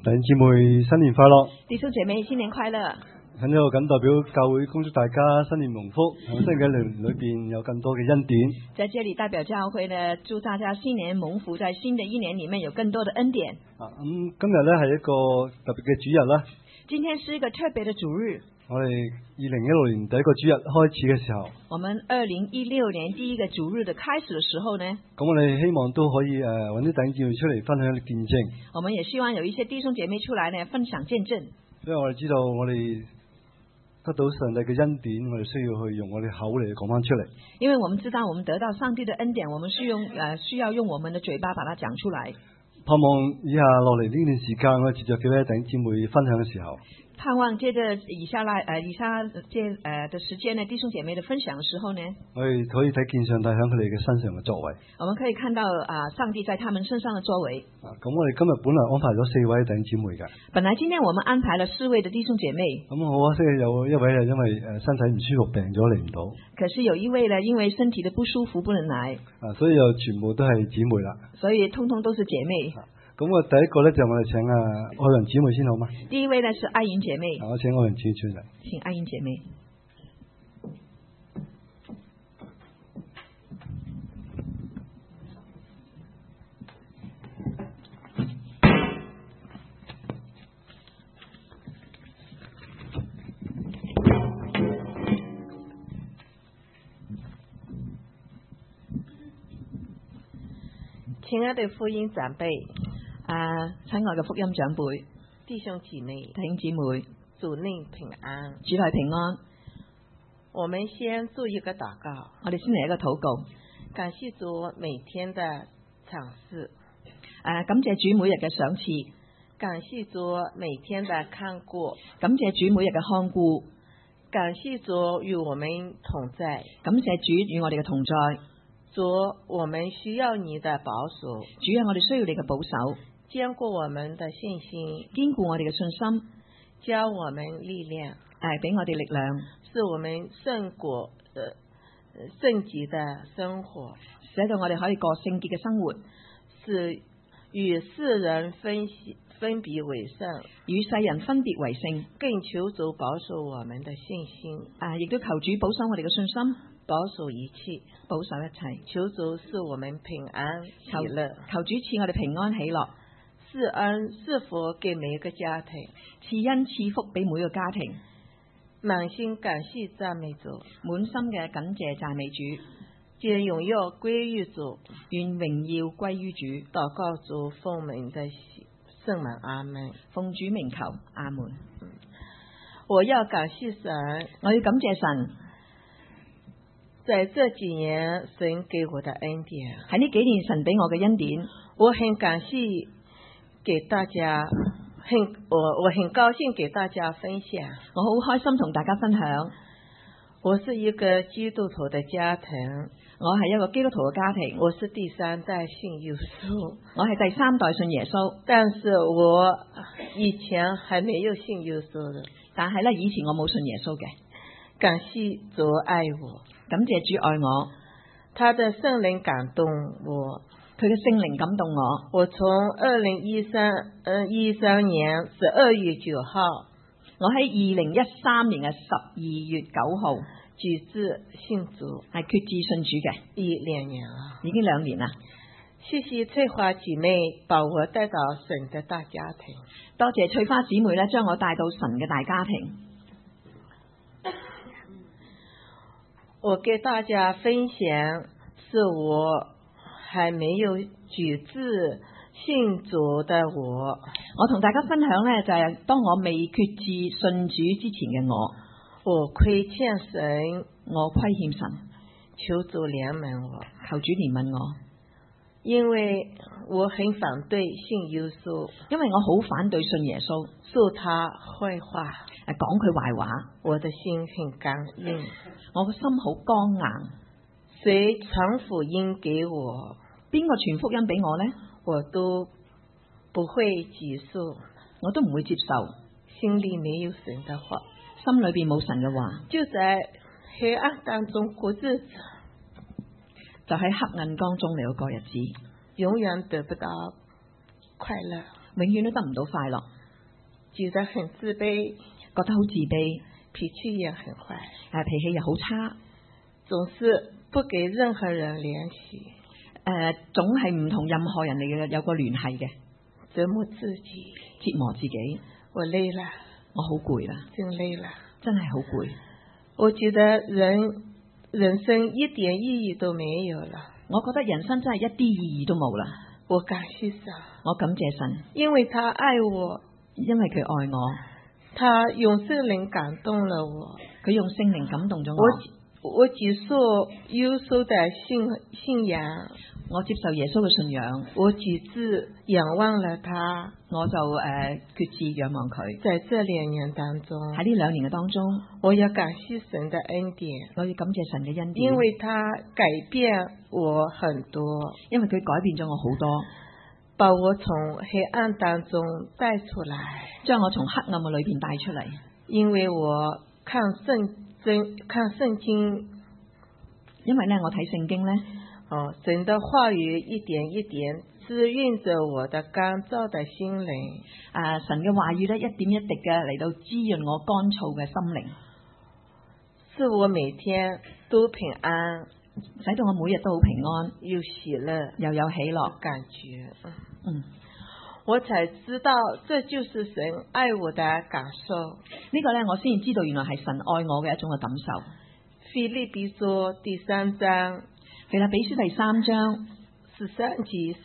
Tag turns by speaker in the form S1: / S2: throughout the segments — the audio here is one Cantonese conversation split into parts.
S1: 弟兄姊妹新年快樂！
S2: 弟兄姐妹新年快樂！
S1: 喺呢度謹代表教會恭祝大家新年蒙福，喺新嘅年裏邊有更多嘅恩典。
S2: 在這裡代表教會呢，祝大家新年蒙福，在新的一年裡面有更多的恩典。
S1: 今日呢係一個特別嘅主日啦。
S2: 今天是一個特別的主日。
S1: 我哋2016年第一個主日開始嘅時候，
S2: 我們2016年第一個主日的開始的時候呢，
S1: 咁我哋希望都可以揾啲弟兄姊妹出嚟分享見證。
S2: 我們也希望有一些弟兄姐妹出來呢分享見證。
S1: 因為我哋知道我哋得到上帝嘅恩典，我哋需要去用我哋口嚟講翻出嚟。
S2: 因為我們知道我們得到上帝的恩典，我們需要用我們的嘴巴把它講出來。
S1: 盼望以下落嚟呢段時間，我哋接着幾位弟兄姊妹分享嘅時候，
S2: 盼望接着以下的時間呢，弟兄姐妹的分享的時候呢，
S1: 我哋可以睇見上帝喺佢哋嘅身上嘅作為。
S2: 我們可以看到上帝在他們身上的作為。
S1: 咁我哋今日本來安排咗4位弟兄姊妹㗎。
S2: 本來今天我們安排了4位的弟兄姐妹。咁
S1: 好可惜有一位係因為身體唔舒服病咗嚟唔到。
S2: 可是有一位呢，因為身體的不舒服不能來。
S1: 所以又全部都係姊妹啦。
S2: 所以通通都是姐妹。
S1: 咁我第一個咧就我哋請愛雲姊妹先好嗎？
S2: 第一位呢是愛雲姐妹。
S1: 我請愛雲姊妹出嚟。
S2: 請愛雲姐妹。
S3: 親愛的福音長輩，
S2: 親愛嘅福音長輩，
S3: 弟兄姊妹，
S2: 弟兄姊妹，
S3: 主內平安，
S2: 主內平安。
S3: 我們先做一個禱告，
S2: 我哋先嚟一個禱告，
S3: 感謝主每天的賞賜，
S2: 感謝主每日嘅賞賜，
S3: 感謝主每天的看顧，
S2: 感謝主每日嘅看顧，
S3: 感謝主與我們同在，
S2: 感謝主與我哋嘅同在。
S3: 主，我們需要你的保守。
S2: 主啊，我哋需要你嘅保守，
S3: 堅固我們的信心，
S2: 堅固我哋嘅信心，
S3: 教我們力量，
S2: 俾我哋力量，
S3: 使我們聖潔的生活，
S2: 使到我哋可以過聖潔嘅生活，
S3: 使與世人分別為聖，
S2: 與世人分別為聖。
S3: 更求主保守我們的信心，
S2: 亦都求主保守我哋嘅信心，
S3: 保守一切，
S2: 保守一切。
S3: 求主賜我們平安喜樂，
S2: 求主賜我哋平安喜樂，
S3: 賜恩賜福給每一個家庭，
S2: 賜恩賜福俾每個家庭。
S3: 滿心感謝讚美主，
S2: 滿心嘅感謝讚美主，
S3: 願榮耀歸於主，
S2: 願榮耀歸於主。
S3: 禱告主奉名的聖名，阿門。
S2: 奉主名求，阿門。
S3: 我要感謝神，
S2: 我要感謝神。
S3: 在這幾年神給我的恩典，
S2: 喺呢幾年神俾我嘅恩典，
S3: 我很感謝給大家，我很高興給大家分享。
S2: 我好開心同大家分享。
S3: 我是一個基督徒的家庭，
S2: 我係一個基督徒嘅家庭。
S3: 我是第3代信耶穌，
S2: 我係第3代信耶穌。
S3: 但是我以前還沒有信耶穌的，
S2: 但係咧以前我冇信耶穌嘅。
S3: 感謝主愛我。
S2: 感謝主愛我，
S3: 他的聖靈感動我，
S2: 佢嘅聖靈感動我。
S3: 我從2013年12月9號，
S2: 我喺2013年嘅12月9號
S3: 決志信主，
S2: 係決志信主嘅，
S3: 已2年啦，
S2: 已經2年啦。
S3: 謝謝翠花姊妹把我帶到神的大家庭，
S2: 多謝翠花姊妹咧將我帶到神嘅大家庭。
S3: 我給大家分享，是我還沒有決志信主的我
S2: 同大家分享呢，就係當我未決志信主之前嘅
S3: 我虧欠神，
S2: 我虧欠神，
S3: 求主憐憫我，
S2: 求主憐憫我，
S3: 因為我很反對信耶穌，
S2: 因為我好反對信耶穌，
S3: 說他壞話，
S2: 講佢壞話，
S3: 我的心很剛硬，
S2: 我個心好剛硬。
S3: 誰傳福音給我，
S2: 邊個傳福音俾我呢？
S3: 我都不會接受，
S2: 我都唔會接受，
S3: 心裏沒有神的話，
S2: 心裏邊冇神嘅話，
S3: 就在黑暗當中過日子，
S2: 就喺黑暗當中嚟過日子，
S3: 永遠得不到快樂，
S2: 永遠都得唔到快樂。
S3: 覺得很自卑，
S2: 覺得好自卑，
S3: 脾氣也很壞，
S2: 脾氣又好差，
S3: 總是不給任何人聯繫，
S2: 總係唔同任何人嚟嘅有個聯繫嘅，
S3: 折磨自己，
S2: 折磨自己。
S3: 我累了，
S2: 我好攰啦，
S3: 真累了，
S2: 真係好攰。
S3: 我覺得人生一點意義都沒有了。
S2: 我覺得人生真係一啲意義都冇啦。
S3: 我感謝神，
S2: 我感謝神，
S3: 因為他愛我，
S2: 因為佢愛我，
S3: 他用聖靈感動了我，
S2: 佢用聖靈感動咗我。
S3: 我接受耶穌的信仰，
S2: 我接受耶穌嘅信仰，
S3: 我決志仰望了他，
S2: 我就決志仰望佢。
S3: 在這2年當中，
S2: 喺呢2年嘅當中，
S3: 我要感謝神的恩典，
S2: 我要感謝神嘅恩典，
S3: 因為他改變我很多，
S2: 因為佢改變咗我好多，
S3: 把我從黑暗當中帶出來，
S2: 將我從黑暗嘅裏邊帶出嚟。
S3: 因為我看聖經，
S2: 因為咧我睇聖經咧，
S3: 神的話語一點一點滋潤着我的乾燥的心靈。
S2: 神嘅話語咧一點一滴嘅嚟到滋潤我乾燥嘅心靈，
S3: 使我每天都平安，
S2: 使到我每日都好平安，
S3: 又喜樂，
S2: 又有喜樂
S3: 感覺。
S2: 我
S3: 才知道這就是神愛我的感受。
S2: 呢個咧我先知道原來係神愛我嘅一種嘅感受。
S3: 腓立比書第3章，
S2: 腓立比書第3章
S3: 13節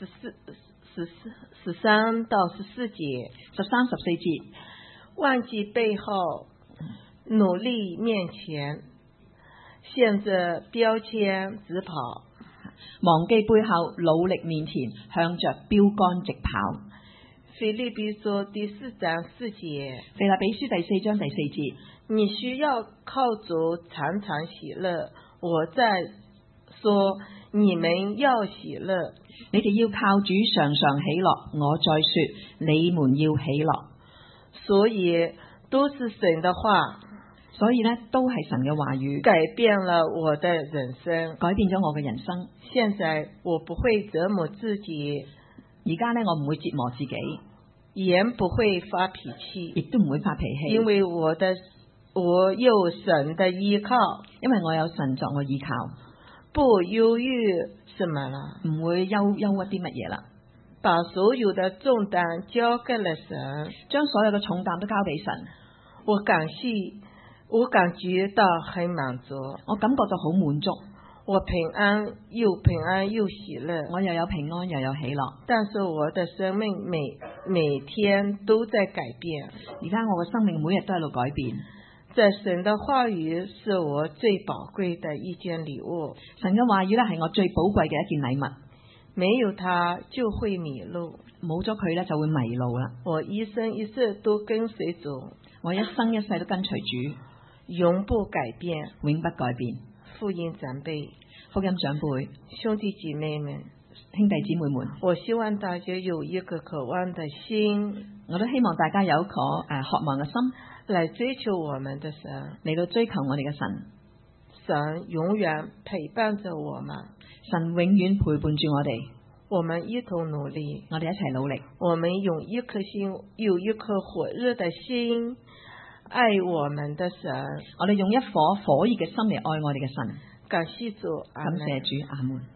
S3: 13到14節
S2: ，13、14節，
S3: 忘記背後，努力面前，向着標籤直跑。
S2: 忘記背後，努力面前，向着標杆直跑。
S3: 腓立比書第4章4節，
S2: 腓立比書第4章第4節，
S3: 你需要靠主常常喜樂。我在說你們要喜樂，
S2: 你哋要靠主常常喜樂。我在說你們要喜樂。
S3: 所以都是神的話，
S2: 所以呢都係神嘅話語，
S3: 改變了我的人生，
S2: 改變咗我嘅人生。
S3: 現在我不會折磨自己，
S2: 而家呢我唔會折磨自己，
S3: 也不會發脾氣，
S2: 亦都唔會發脾氣，
S3: 因為我有神的依靠，
S2: 因為我有神作我依靠，
S3: 不憂鬱什麼啦，
S2: 唔會憂鬱啲乜嘢啦，
S3: 把所有的重擔交給了神，
S2: 將所有嘅重擔都交俾神。
S3: 我感覺到很滿足，
S2: 我感覺到好滿足，
S3: 我平安又喜樂，
S2: 我又有平安又有喜樂。
S3: 但是我的生命每天都在改變，
S2: 而家我嘅生命每日都喺度改變。
S3: 在神的話語是我最寶貴的一件禮物，
S2: 神嘅話語咧係我最寶貴嘅一件禮物，
S3: 沒有它就會迷路，
S2: 冇咗佢咧就會迷路啦。
S3: 我一生一世都跟隨主，
S2: 我一生一世都跟隨主，
S3: 永不改變，
S2: 永不改變。
S3: 福音長輩、
S2: 兄弟姐妹們，
S3: 我希望大家有一個渴望的心，
S2: 我都希望大家有一個渴望嘅心，
S3: 來追求我們的神，
S2: 嚟到追求我哋嘅神。
S3: 神永遠陪伴着我們，
S2: 神永遠陪伴住我哋，
S3: 我們一同努力，
S2: 我哋一齊努力，
S3: 我們用一顆心，有一顆火熱的心愛我們的神，
S2: 我哋用一顆火熱嘅心嚟愛我哋嘅神。
S3: 感謝主，
S2: 感謝主，阿門。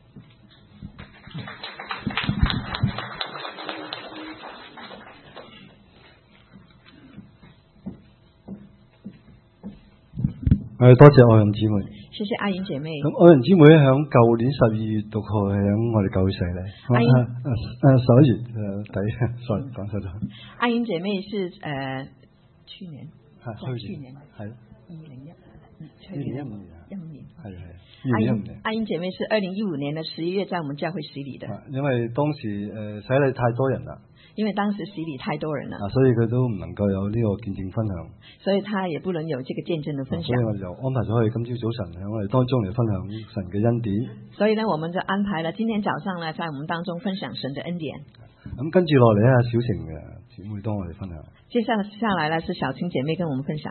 S1: 多謝愛人姊妹。
S2: 謝謝愛人姐妹。
S1: 咁愛人姊妹喺舊年12月6號喺我哋教會洗禮。11月底，sorry講錯咗。
S2: 愛人姐妹是去年係2015年。愛人姐妹是2015年的11月在我們教會洗禮的。
S1: 因為當時洗禮太多人啦。
S2: 因為當時洗禮太多人了，
S1: 所以佢都唔能夠有呢個見證分享，
S2: 所以他也不能有這個見證的分享。
S1: 所以我就安排咗佢今朝早晨喺我哋當中嚟分享神嘅恩典。
S2: 所以呢，我們就安排了今天早上呢，在我們當中分享神的恩典。
S1: 咁跟住落嚟咧，小晴嘅姊妹當我哋分享。接下
S2: 來呢，是小晴姐妹跟我們分享。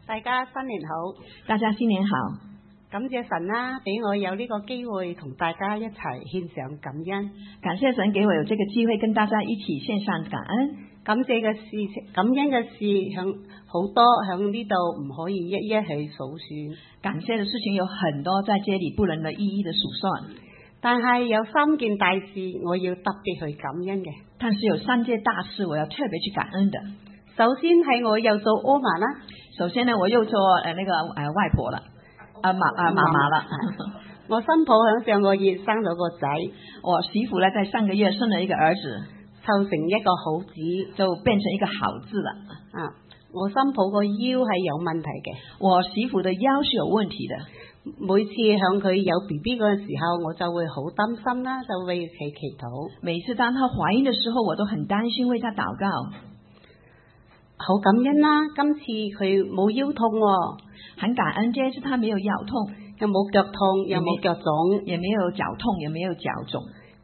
S4: 大家新年好，
S2: 大家新年好。
S4: 感謝神啦，俾我有呢個機會同大家一齊獻上感恩。
S2: 感謝神給我有這個機會跟大家一起獻上感恩。
S4: 感恩嘅事響好多，響呢度唔可以一一去數算。
S2: 感謝的事情有很多，在這裡不能夠一一的數算。
S4: 但係有3件大事我要特別去感恩嘅。
S2: 但是有3件大事我要特別去感恩的。
S4: 首先係我又做阿嫲啦。
S2: 首先呢，我又做外婆了，媽媽了。
S4: 我新抱響上個月生咗個仔，
S2: 我媳婦呢在上個月生了一個兒子，
S4: 湊成一個好字，
S2: 就變成一個好字了。
S4: 我新抱個腰係有問題嘅，
S2: 我媳婦的腰是有問題的。
S4: 每次響佢有 BB 嗰陣時候，我就會好擔心啦，就為佢祈禱。
S2: 每次當她懷孕的時候，我都很擔心，為她禱告。
S4: 好感恩啦！今次佢冇腰痛喎，
S2: 很感恩，這次他沒有腰痛，
S4: 又冇腳痛，又冇腳腫，
S2: 也沒有腳痛，也沒有腳腫。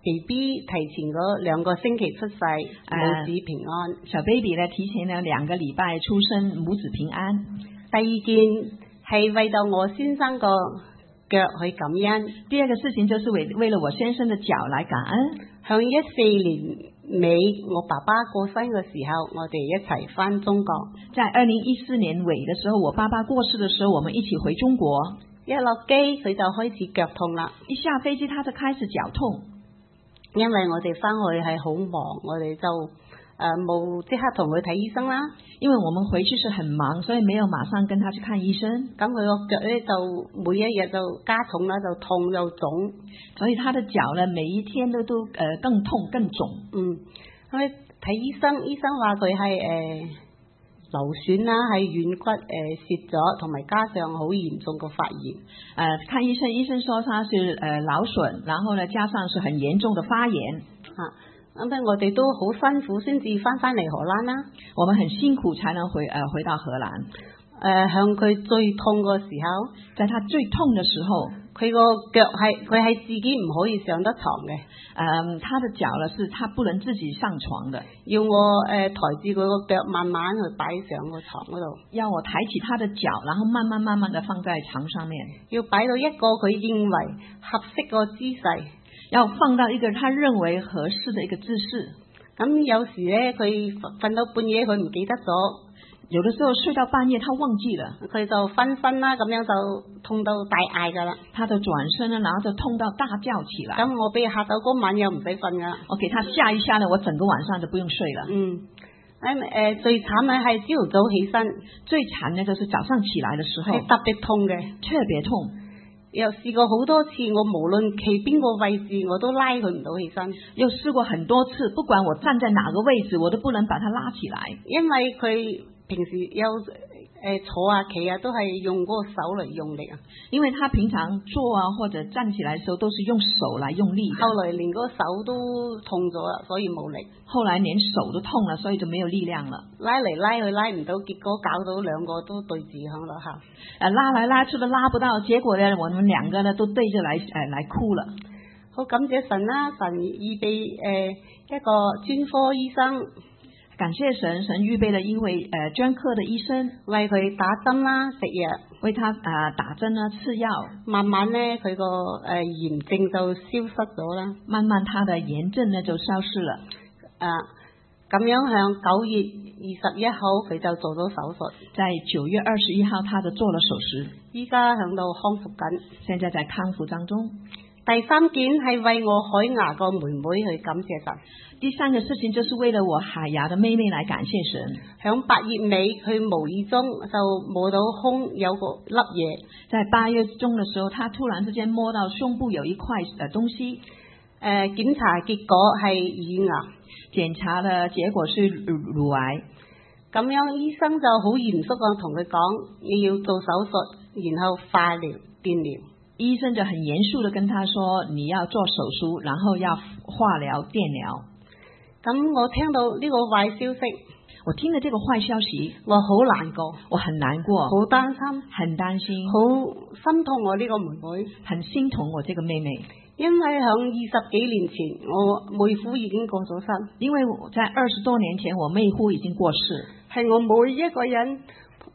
S4: BB 提前嗰2個星期出世，母子平安。
S2: 小 baby 呢提前了2個禮拜出生，母子平安。
S4: 第二件係為到我先生個腳去感恩。
S2: 第二個事情就是為了我先生的腳來感恩。
S4: 向14年尾我爸爸過身嘅時候，我哋一齊返中國。
S2: 在2014年尾的時候，我爸爸過世的時候，我們一起回中國。
S4: 一落機佢就開始腳痛啦，
S2: 一下飛機他就開始腳痛。
S4: 因為我哋返去係好忙，我哋就冇即刻同佢睇醫生啦。
S2: 因為我們回去是很忙，所以沒有馬上跟他去看醫生。
S4: 咁佢個腳咧就每一日就加重啦，就痛又腫，
S2: 所以他的腳呢每一天都更痛更腫。
S4: 咁睇醫生，醫生話佢係流損啦，係軟骨蝕咗，同埋加上好嚴重嘅發炎。
S2: 看醫生，醫生說他是勞損，然後呢加上是很嚴重的發炎。
S4: 咁我哋都好辛苦先至翻嚟荷蘭啦。
S2: 我們很辛苦才能回到荷蘭。
S4: 向佢最痛嘅時候，
S2: 在他最痛的時候，
S4: 佢個腳佢係自己唔可以上得床嘅。
S2: 他的腳呢是他不能自己上床的，
S4: 要我抬住佢個腳慢慢去擺上個床嗰度。
S2: 要我抬起他的腳，然後慢慢地放在床上面。要
S4: 擺到一個佢認為合適個姿勢。
S2: 要放到一個他認為合適的一個姿勢。
S4: 咁有時咧，佢瞓到半夜佢唔記得咗，
S2: 有的時候睡到半夜他忘記了，
S4: 佢就翻身啦，咁樣就痛到大嗌噶啦。
S2: 他就轉身啦，然後就痛到大叫起來。
S4: 咁我俾佢嚇到嗰晚又唔使瞓噶，
S2: 我給他嚇一下呢，我整個晚上就不用睡了。
S4: 最慘嘅係朝早起身，
S2: 最慘呢就是早上起來的時候，
S4: 特別痛嘅，
S2: 特別痛。
S4: 又試過好多次，我無論企邊個位置，我都拉佢唔到起身。
S2: 又試過很多次，不管我站在哪個位置，我都不能把他拉起來。因為佢平時有坐啊企啊，都係用嗰個手嚟用力啊。因為他平常坐啊或者站起來的時候，都是用手來用力。後來連個手都痛咗啦，所以冇力。後來連手都痛了，所以就沒有力量了。拉嚟拉去拉唔到，結果搞到兩個都對住響度喊。拉來拉去都拉不到，結果呢，我們兩個呢都對着來哭了。好感謝神啦，神預備一個專科醫生。感謝神，神預備了一位專科的醫生，為佢打針啦，食藥，為他打針啦，吃藥。慢慢呢，佢個炎症就消失咗啦。慢慢他的炎症呢就消失了。咁樣向9月21號佢就做咗手術。在9月21號，他就做了手術。依家響度康復緊，現在在康復當中。第3件係為我海牙個妹妹去感謝神。第3個事情就是為了我海牙的妹妹來感謝神。響8月尾，佢無意中就摸到胸有個粒嘢。在8月中的時候，他突然之間摸到胸部有一塊東西。檢查結果係乳癌。檢查的結果是乳癌。咁樣醫生就好嚴肅咁同佢講，你要做手術，然後化療、電療。醫生就很嚴肅的跟他說，你要做手術，然後要化療、電療。咁我聽到呢個壞消息，我聽了這個壞消息，我好難過，我很難過，好擔心，很擔心，好心痛我呢個妹妹，很心痛我這個妹妹。因為響20幾年前，我妹夫已經過咗身。因為在20多年前，我妹夫已經過世，係我每一個人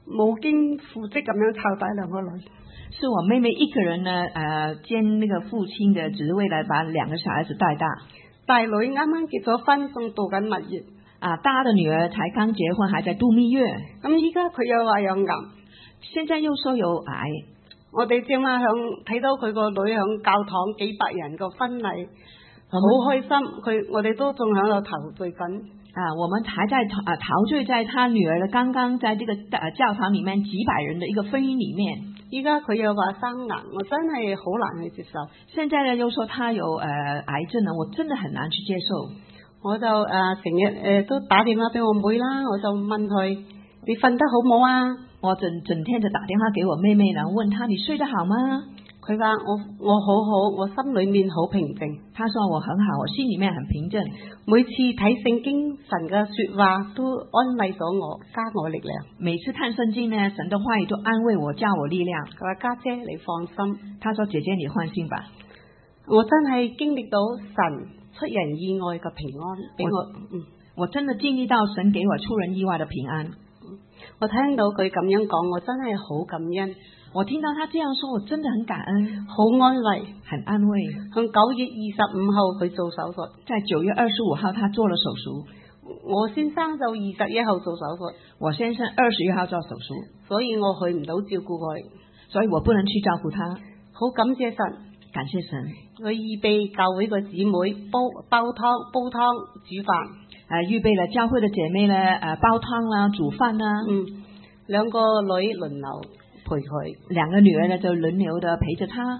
S4: 冇經父職咁樣湊大兩個女。
S2: 是我妹妹一個人呢，兼那個父親的職位來把兩個小孩子帶大。
S4: 大女啱啱結咗婚，仲度緊蜜月。
S2: 大的女兒才剛結婚，還在度蜜月。
S4: 咁依家佢又話有癌，
S2: 現在又說有癌。
S4: 我哋正話睇到佢個女響教堂幾百人個婚禮，好開心。我哋都仲喺度陶醉緊。
S2: 我們還在陶醉在他女兒的剛剛在這個教堂裡面幾百人的一個婚姻裡面。
S4: 依家佢又話生癌，我真係好難去接受。
S2: 現在呢又說他有癌症呢，我真的很難去接受。
S4: 我就成日都打電話俾我妹啦，我就問佢：你瞓得好冇啊？
S2: 我整天就打電話給我妹妹，然後問她：你睡得好嗎？
S4: 佢話我好好，我心裏面好平靜。
S2: 他說我很好，我心裏面很平靜。
S4: 每次睇聖經，神嘅說話都安慰咗我，加我力量。
S2: 每次看聖經呢，神的話語都安慰我，加我力量。
S4: 佢話家姐你放心，
S2: 他說姐姐你放心吧。
S4: 我真係經歷到神出人意外嘅平安俾我。
S2: 我真的經歷到神給我出人意外的平安。
S4: 我聽到佢咁樣講，我真係好感恩。
S2: 我聽到他這樣說，我真的很感恩，
S4: 好安慰，
S2: 很安慰。
S4: 向9月25號佢做手術，
S2: 在9月25號他做了手術。
S4: 我先生就21號做手術，
S2: 我先生21號做手術，
S4: 所以我去唔到照顧佢，
S2: 所以我不能去照顧他。
S4: 好感謝神，
S2: 感謝神。
S4: 佢預備教會個姊妹煲湯煮飯，
S2: 預備了教會的姐妹呢，煲湯啦，煮飯啦。
S4: 兩個女輪流陪佢，
S2: 兩個女兒呢就輪流的陪着他。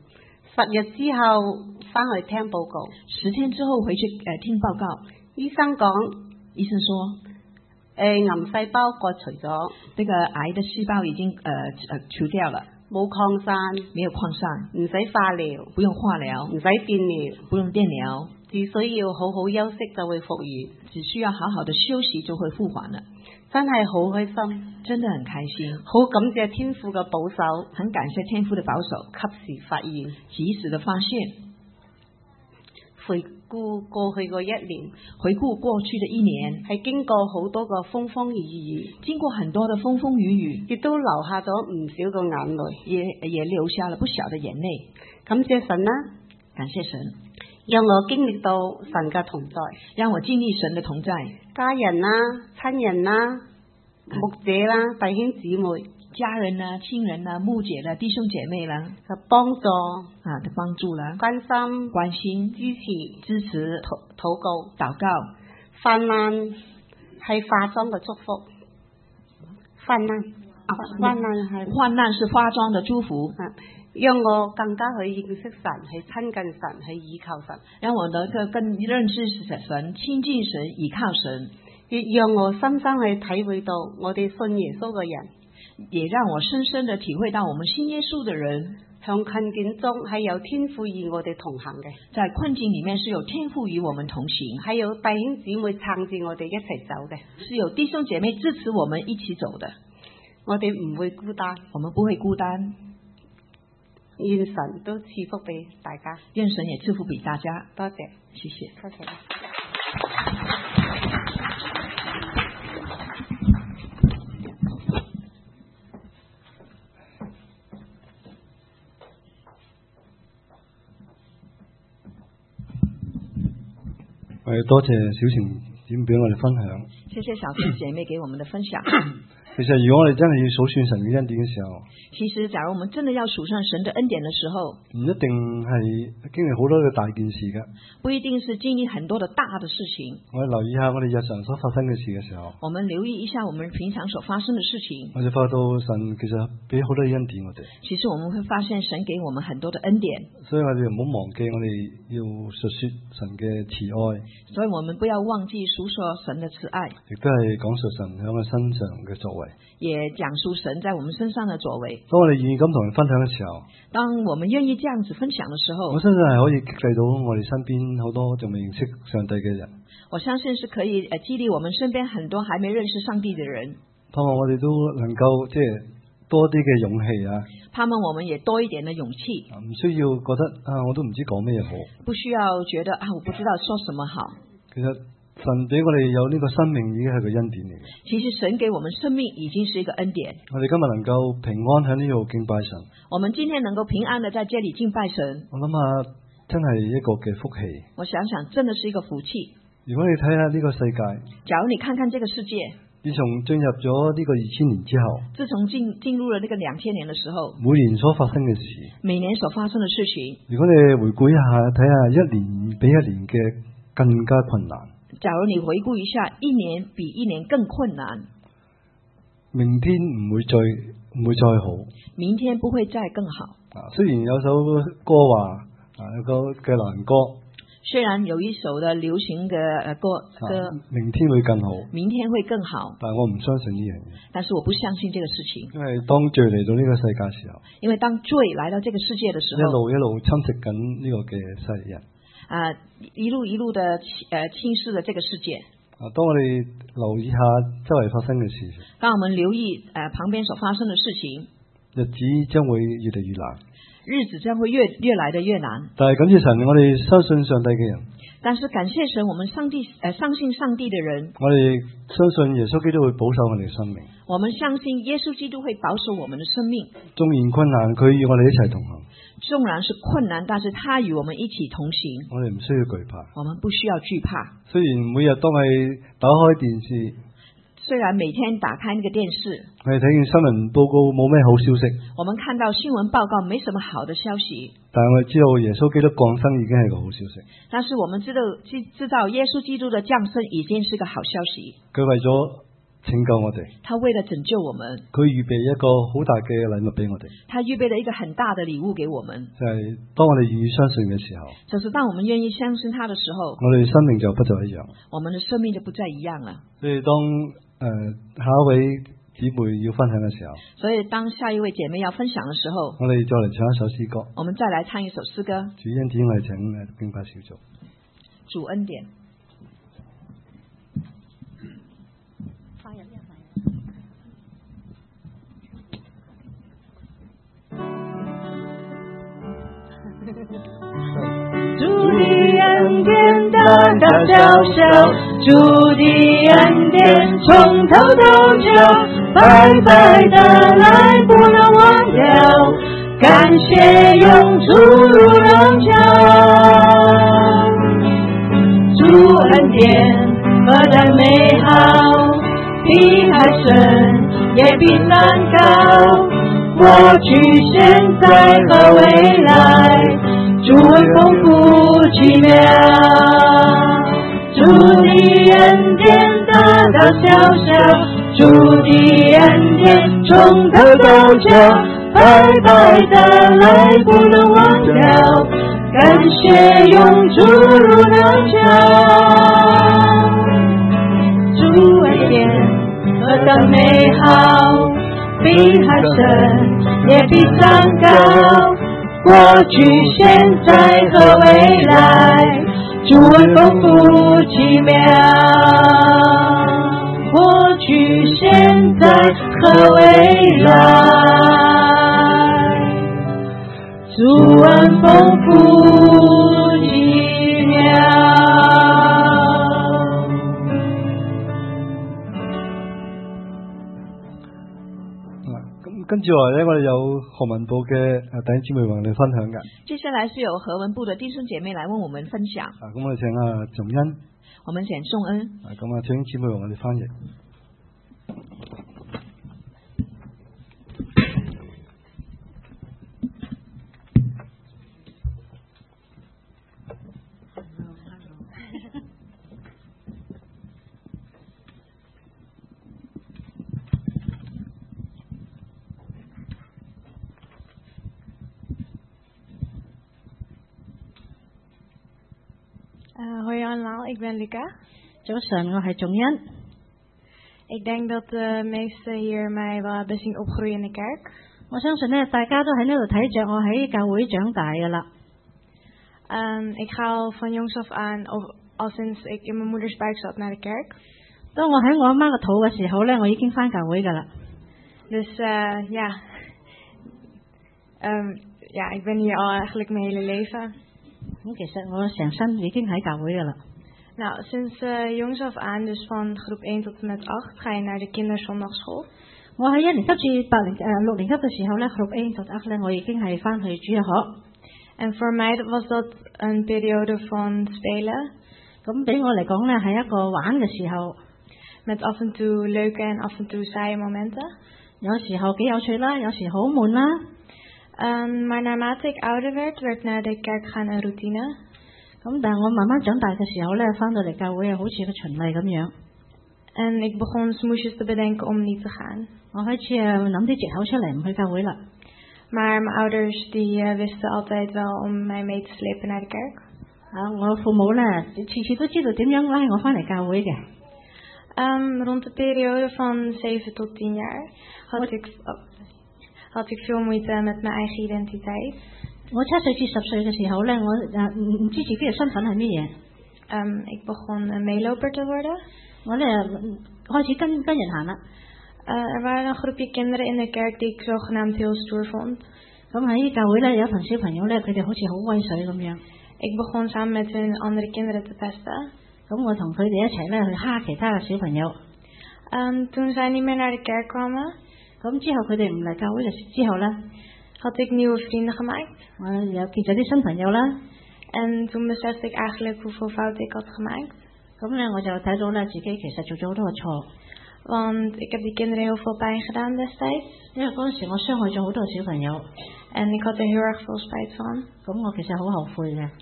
S4: 10日之後翻去聽報告
S2: ，10天之後回去聽報告。
S4: 醫生說癌細胞割除咗，
S2: 這個癌的細胞已經除掉了，
S4: 冇擴散，
S2: 沒有擴散，
S4: 唔使化療，
S2: 不用化療，
S4: 唔使電療，
S2: 不用電療，
S4: 只需要好好休息就會復原，
S2: 只需要好好的休息就會復還了。
S4: 真係好開心，
S2: 真的很開心，
S4: 好感謝天父嘅保守，
S2: 很感謝天父的保守，
S4: 及時發現，
S2: 及時的發現。
S4: 回顧過去個一年，
S2: 回顧過去的一年，
S4: 係經過好多個風風雨雨，
S2: 經過很多的風風雨雨，
S4: 亦都留下咗唔少個眼淚，
S2: 也留下了不小的眼淚。
S4: 感謝神啦，
S2: 感謝神，
S4: 讓我經歷到神嘅同在，
S2: 讓我經歷神的同在，
S4: 家人啦、親人啦、牧者啦、弟兄姊妹。
S2: 家人啦、親人啦、牧者啦、弟兄姐妹啦，
S4: 嘅幫助
S2: 的幫助啦，
S4: 關心、支持、禱告。患難係化妝嘅祝福，患難
S2: 是化妝的祝福，
S4: 讓我更加去認識神，去親近神，去依靠神，
S2: 讓我能夠更認識神、親近神、依靠神，
S4: 亦讓我深深去體會到我哋信耶穌嘅人。
S2: 也讓我深深地體會到我們信耶穌的人，
S4: 向困境中係有天父與我哋同行嘅，
S2: 在困境裡面是有天父與我們同行，
S4: 係有弟兄姊妹撐住我哋一齊走嘅，
S2: 是有弟兄姐妹支持我們一起走的，
S4: 我哋唔會孤單，
S2: 我們不會孤單。
S4: 願神都賜福俾大家，
S2: 願神也賜福俾大家。
S4: 多謝，
S2: 謝謝，
S4: 多謝。
S1: 我哋多謝小晴點俾我哋分享。
S2: 謝謝小晴姐妹給我們的分享。
S1: 其實如果我哋真係要數算神嘅恩典嘅時候，
S2: 其實假如我們真的要數算神的恩典的時候，
S1: 唔一定係經歷好多嘅大件事嘅，
S2: 不一定是經歷很多的大的事情。
S1: 我哋留意下我哋日常所發生嘅事嘅時候，
S2: 我們留意一下我們平常所發生的事情，
S1: 我哋發覺到神其實俾好多恩典我哋。
S2: 其實我們會發現神給我們很多的恩典，
S1: 所以我哋唔好忘記我哋要述說神嘅慈愛，
S2: 所以我們不要忘記述說神的慈愛，
S1: 亦都係講述神喺我身上嘅作為，
S2: 也講述神在我們身上的作為。
S1: 當我哋願意咁同人分享嘅時候，
S2: 當我們願意這樣子分享的時候，
S1: 我相信係可以激勵到我哋身邊好多仲未認識上帝嘅人。
S2: 我相信是可以激勵我們身邊很多還沒認識上帝的人。
S1: 盼望我哋都能夠即係多啲嘅勇氣啊！
S2: 盼望我們也多一點的勇氣，
S1: 唔需要覺得我都唔知講咩好，
S2: 不需要覺得我不知道說什麼好。
S1: 其實神俾我哋有呢個生命已經係個恩典嚟嘅。
S2: 其實神給我們生命已經是一個恩典。
S1: 我哋今日能夠平安喺呢度敬拜神，
S2: 我們今天能夠平安地在這裡敬拜神，
S1: 我諗下真係一個嘅福氣。
S2: 我想想真的是一個福氣。
S1: 如果你睇下呢個世界，
S2: 假如你看看這個世界，
S1: 自從進入咗呢個2000年之後，
S2: 自從進入了這個2000年的時候，
S1: 每年所發生嘅事，
S2: 每年所發生的事情，
S1: 如果你回顧一下，睇下一年比一年嘅更加困難。
S2: 假如你回顧一下，一年比一年更困難，
S1: 明天唔會再好，
S2: 明天不會再更好。
S1: 雖然有首歌話有個嘅難歌，
S2: 雖然有一首的流行嘅歌，
S1: 明天會更好，
S2: 明天會更好，
S1: 但我唔相信呢樣嘢。
S2: 但是我不相信這個事情，
S1: 因為當罪嚟到呢個世界時候，
S2: 因為當罪來到這個世界的時候，
S1: 一路侵蝕緊呢個嘅世人，
S2: 一路的侵蝕了這個世界。
S1: 當我哋留意下周圍發生嘅事情，
S2: 當我們留意旁邊所發生的事情，
S1: 日子將會越嚟越難，
S2: 日子將會越來的越難。
S1: 但係感謝神，我哋相信上帝嘅人，
S2: 但是感謝神，我們相信上帝的人，
S1: 我哋相信耶穌基督會保守我哋嘅生命。
S2: 我們相信耶穌基督會保守我們的生命。
S1: 縱然困難，佢與我哋一齊同行。
S2: 縱然是困難，但是他與我們一起同行。
S1: 我哋唔需要懼怕，
S2: 我們不需要懼怕。
S1: 雖然每日當係打開電視，
S2: 雖然每天打開那個電視，
S1: 我哋睇見新聞報告冇咩好消息，
S2: 我們看到新聞報告沒什麼好的消息，
S1: 但係我哋知道耶穌基督降生已經係個好消息。
S2: 但是我們知道耶穌基督的降生已經是個好消息。
S1: 佢為咗拯救我哋，
S2: 他為了拯救我們，
S1: 佢預備一個好大嘅禮物俾我哋。
S2: 他預備了一個很大的禮物給我們，
S1: 就係當我哋願意相信嘅時候，
S2: 就是當我們願意相信他的時候，
S1: 我哋生命就不再一樣，
S2: 我們的生命就不再一樣了。
S1: 所以當下一位姊妹要分享嘅時候，
S2: 所以當下一位姐妹要分享的時候，
S1: 我哋再嚟唱一首詩歌。
S2: 我們再來唱一首詩歌。
S1: 主恩典，我哋請敬拜小組。
S2: 主恩典。
S3: 主的恩典大大小小，主的恩典從頭到腳，白白的來不能忘掉，感謝永出入榮耀。主恩典何等美好，比海深也比山高，過去現在和未來，主恩豐富奇妙，主的恩典大大小小，主的恩典從頭到腳，白白的來不能忘掉，感謝永出入榮耀。主恩典何等美好，比海深也比山高，過去現在和未來，主恩豐富奇妙，過去現在和未來，主恩豐富奇妙。
S1: 跟住落嚟咧，我哋有何文部嘅弟兄姊妹同我哋分享嘅。
S2: 接下來是由何文部的弟兄姐妹來為我們分享。
S1: 咁我哋請仲恩，
S2: 我們請仲恩。
S1: 咁請姊妹同我哋翻譯。
S5: Hoi allemaal, ik ben Luca.
S4: 早晨，我係仲恩。
S5: Ik denk dat de meesten hier mij wel hebben zien opgroeien in de kerk.
S4: 我相信呢，大家都喺呢度睇着我喺教會長大噶啦。
S5: Ik ga al van jongs af aan, of al sinds ik in mijn moeders buik zat, naar de kerk.
S4: 當我喺我阿媽個肚嘅時候呢，我已經返教會噶啦。
S5: Dus ik ben hier al eigenlijk mijn hele leven.
S4: 咁其實我成身已經喺教會噶啦。
S5: Nou, sinds jongs af aan, dus van groep 1 tot en met 8, ga je naar de kinderzondagschool.
S3: 我喺1年級至6年級嘅時候咧，group 1 tot 8咧，我已經係返去主日學。
S5: En voor mij was dat een periode van spelen.
S3: 咁俾我嚟講咧，係一個玩嘅時候，
S5: Met af en toe leuke en af en toe saaie momenten.
S3: 有時候幾有趣啦，有時好悶啦。
S5: Maar naarmate ik ouder werd, werd naar de kerk gaan een routine.
S3: 咁但係我慢慢長大嘅時候咧，返到嚟教會好似個循例咁樣。
S5: En ik begon smoesjes te bedenken om niet te gaan.
S3: 我開始諗啲藉口出嚟唔去教會啦。
S5: Maar mijn ouders die wisten altijd wel om mij mee te slepen naar de kerk.
S3: 我父母咧次次都知道點樣拉我返嚟教會嘅。
S5: Rond de periode van 7 tot 10 jaar had ik veel moeite met mijn eigen identiteit.
S3: 我7歲至10歲嘅時候咧，我唔知自己嘅身份係乜嘢。
S5: Ik begon een meeloper te worden.
S3: 我咧開始跟人行啦。
S5: Er waren een groepje kinderen in de kerk die ik zogenaamd heel stoer vond.
S3: 咁喺教會咧有一群小朋友咧，佢哋好似好威水咁樣。
S5: Ik begon samen met hun andere kinderen te pesten.
S3: 咁我同佢哋一齊咧去蝦其他嘅小朋友。
S5: Toen zij niet meer naar de kerk kwamen,
S3: 咁之後佢哋唔嚟教會之後咧，
S5: had ik nieuwe vrienden gemaakt.
S3: 我又結咗啲新朋友啦。
S5: En toen besefte ik eigenlijk hoeveel fouten ik had gemaakt.
S3: 咁咧我就睇到咧自己其實做咗好多嘅錯。
S5: Want ik heb die kinderen heel veel pijn gedaan destijds.
S3: 因為嗰陣時我傷害咗好多小朋友。
S5: En ik had er heel erg veel spijt van.
S3: 咁我其實好後悔嘅。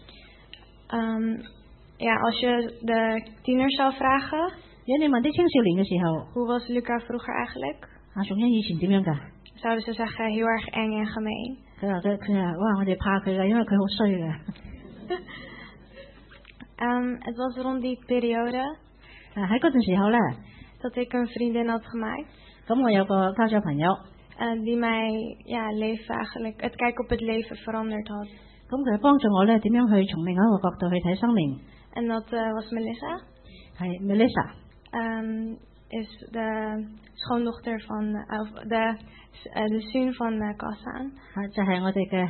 S5: Ja, als je de tieners zou vragen,
S3: 如果你問啲青少年嘅時候，
S5: hoe was Luca vroeger eigenlijk?
S3: 仲欣以前點樣㗎？
S5: Zouden ze zeggen heel erg eng en gemeen.
S3: 佢話哇，我哋怕佢㗎，因為佢好衰嘅。
S5: Het was rond die periode
S3: 喺嗰陣時候咧，
S5: dat ik een vriendin had gemaakt.
S3: 咁我有個交咗朋友，
S5: Die mij leven eigenlijk, het kijk op het leven veranderd had.
S3: 咁佢幫助我咧點樣去從另外一個角度去睇生命。
S5: En dat was Melissa.
S3: 係 Melissa。
S5: Is de schoondochter van, de zoon van Kassan.
S3: 就係我哋嘅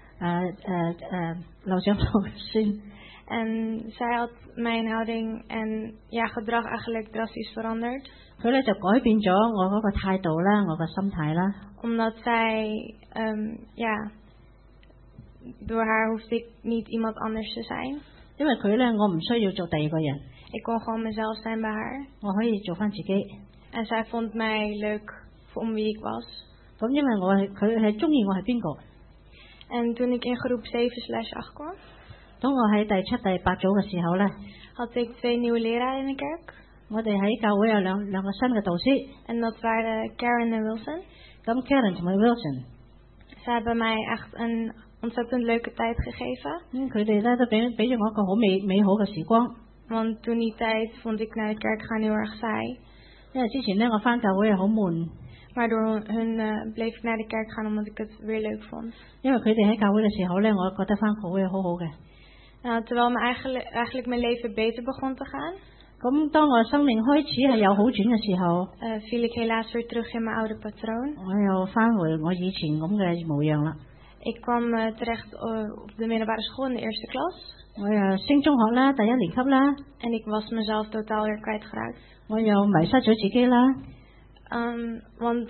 S3: 劉長老嘅孫。
S5: En zij had mijn houding en gedrag eigenlijk drastisch veranderd.
S3: 佢咧就改變咗我嗰個態度啦，我個心態啦。
S5: Omdat zij, door haar hoefde ik niet iemand anders te zijn.
S3: 因為佢咧，我唔需要做第二個人。
S5: Ik kon gewoon mezelf zijn bij haar.
S3: 我可以做翻自己。
S5: En zij vond mij leuk om wie ik was.
S3: 咁因為佢係中意我係邊個。
S5: En toen ik in groep 7/8 kwam.
S3: 當我喺第7、第8組嘅時候咧，
S5: had ik 2 nieuwe leraren in de kerk.
S3: 我哋喺教會有兩個新嘅導師。
S5: En dat waren Karen en Wilson.
S3: 咁 Karen 同埋 Wilson，
S5: Ze hebben mij echt een ontzettend leuke tijd gegeven.
S3: 佢哋咧都俾咗我一個好美好嘅時光。
S5: Want toen die tijd vond ik naar de kerk gaan heel erg saai.
S3: 因為之前咧我返教會係好悶。
S5: Maar door hun bleef ik naar de kerk gaan omdat ik het weer leuk vond.
S3: 因為佢哋喺教會嘅時候咧，我覺得返教會係好好嘅。
S5: Terwijl eigenlijk mijn leven beter begon te gaan.
S3: 咁當我生命開始係有好轉嘅時候，
S5: viel ik helaas weer terug in mijn oude patroon.
S3: 我又返回我以前咁嘅模樣啦。
S5: Ik kwam terecht op de middelbare school in de eerste klas.
S3: 我又升中學啦，第1年級啦。
S5: En ik was mezelf totaal weer kwijtgeraakt.
S3: 我又迷失咗自己啦。
S5: Want